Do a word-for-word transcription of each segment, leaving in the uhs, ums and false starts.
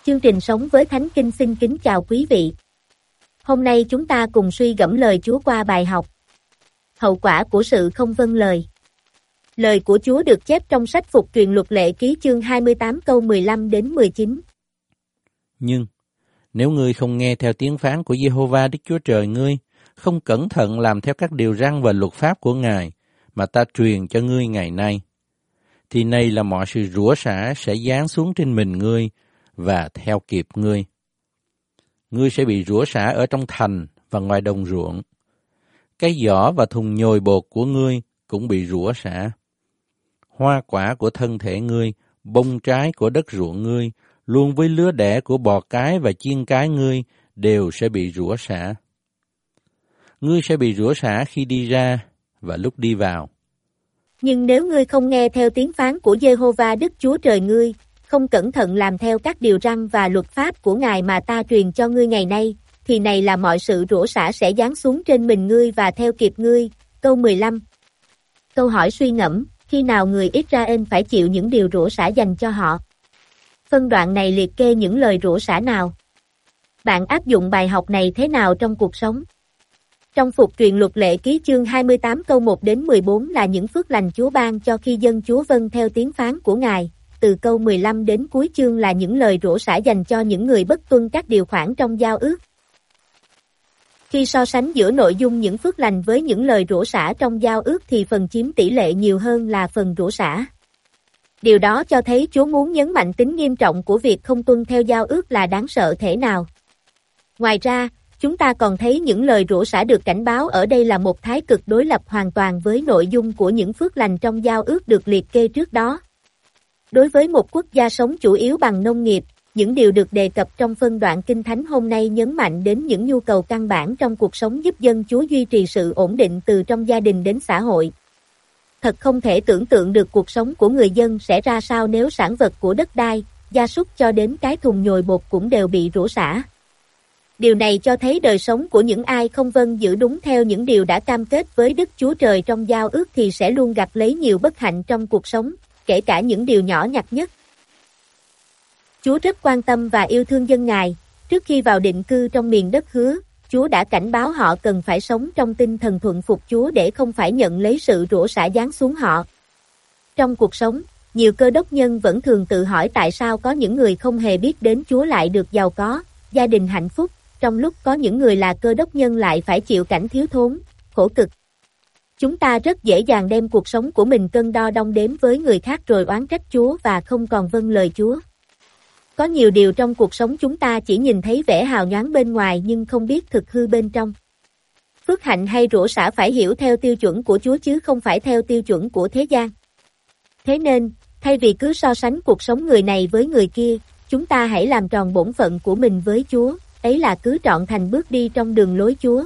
Chương trình Sống với Thánh Kinh xin kính chào quý vị. Hôm nay chúng ta cùng suy gẫm lời Chúa qua bài học Hậu quả của sự không vâng lời. Lời của Chúa được chép trong sách Phục Truyền Luật Lệ Ký chương hai mươi tám câu mười lăm đến mười chín. Nhưng, nếu ngươi không nghe theo tiếng phán của Giê-hô-va Đức Chúa Trời ngươi, không cẩn thận làm theo các điều răn và luật pháp của Ngài mà ta truyền cho ngươi ngày nay, thì này là mọi sự rủa xả sẽ giáng xuống trên mình ngươi và theo kịp ngươi. Ngươi sẽ bị rủa xả ở trong thành và ngoài đồng ruộng. Cái giỏ và thùng nhồi bột của ngươi cũng bị rủa xả. Hoa quả của thân thể ngươi, bông trái của đất ruộng ngươi, luôn với lứa đẻ của bò cái và chiên cái ngươi đều sẽ bị rủa xả. Ngươi sẽ bị rủa xả khi đi ra và lúc đi vào. Nhưng nếu ngươi không nghe theo tiếng phán của Giê-hô-va Đức Chúa Trời ngươi, không cẩn thận làm theo các điều răn và luật pháp của Ngài mà ta truyền cho ngươi ngày nay, thì này là mọi sự rủa xả sẽ giáng xuống trên mình ngươi và theo kịp ngươi. Câu mười lăm. Câu hỏi suy ngẫm, khi nào người Israel phải chịu những điều rủa xả dành cho họ? Phân đoạn này liệt kê những lời rủa xả nào? Bạn áp dụng bài học này thế nào trong cuộc sống? Trong Phục Truyền Luật Lệ Ký chương hai mươi tám câu một đến mười bốn là những phước lành Chúa ban cho khi dân Chúa vâng theo tiếng phán của Ngài. Từ câu mười lăm đến cuối chương là những lời rủa xả dành cho những người bất tuân các điều khoản trong giao ước. Khi so sánh giữa nội dung những phước lành với những lời rủa xả trong giao ước thì phần chiếm tỷ lệ nhiều hơn là phần rủa xả. Điều đó cho thấy Chúa muốn nhấn mạnh tính nghiêm trọng của việc không tuân theo giao ước là đáng sợ thế nào. Ngoài ra, chúng ta còn thấy những lời rủa xả được cảnh báo ở đây là một thái cực đối lập hoàn toàn với nội dung của những phước lành trong giao ước được liệt kê trước đó. Đối với một quốc gia sống chủ yếu bằng nông nghiệp, những điều được đề cập trong phân đoạn Kinh Thánh hôm nay nhấn mạnh đến những nhu cầu căn bản trong cuộc sống giúp dân Chúa duy trì sự ổn định từ trong gia đình đến xã hội. Thật không thể tưởng tượng được cuộc sống của người dân sẽ ra sao nếu sản vật của đất đai, gia súc cho đến cái thùng nhồi bột cũng đều bị rủa xả. Điều này cho thấy đời sống của những ai không vâng giữ đúng theo những điều đã cam kết với Đức Chúa Trời trong giao ước thì sẽ luôn gặp lấy nhiều bất hạnh trong cuộc sống, kể cả những điều nhỏ nhặt nhất. Chúa rất quan tâm và yêu thương dân Ngài. Trước khi vào định cư trong miền đất hứa, Chúa đã cảnh báo họ cần phải sống trong tinh thần thuận phục Chúa để không phải nhận lấy sự rủa xả giáng xuống họ. Trong cuộc sống, nhiều cơ đốc nhân vẫn thường tự hỏi tại sao có những người không hề biết đến Chúa lại được giàu có, gia đình hạnh phúc, trong lúc có những người là cơ đốc nhân lại phải chịu cảnh thiếu thốn, khổ cực. Chúng ta rất dễ dàng đem cuộc sống của mình cân đo đong đếm với người khác rồi oán trách Chúa và không còn vâng lời Chúa. Có nhiều điều trong cuộc sống chúng ta chỉ nhìn thấy vẻ hào nhoáng bên ngoài nhưng không biết thực hư bên trong. Phước hạnh hay rủa xả phải hiểu theo tiêu chuẩn của Chúa chứ không phải theo tiêu chuẩn của thế gian. Thế nên, thay vì cứ so sánh cuộc sống người này với người kia, chúng ta hãy làm tròn bổn phận của mình với Chúa, ấy là cứ trọn thành bước đi trong đường lối Chúa.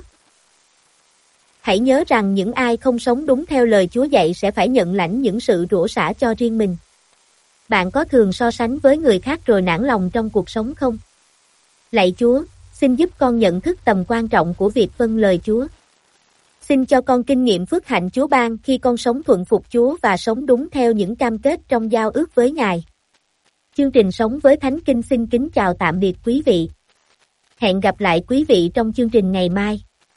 Hãy nhớ rằng những ai không sống đúng theo lời Chúa dạy sẽ phải nhận lãnh những sự rủa xả cho riêng mình. Bạn có thường so sánh với người khác rồi nản lòng trong cuộc sống không? Lạy Chúa, xin giúp con nhận thức tầm quan trọng của việc vâng lời Chúa. Xin cho con kinh nghiệm phước hạnh Chúa ban khi con sống thuận phục Chúa và sống đúng theo những cam kết trong giao ước với Ngài. Chương trình Sống với Thánh Kinh xin kính chào tạm biệt quý vị. Hẹn gặp lại quý vị trong chương trình ngày mai.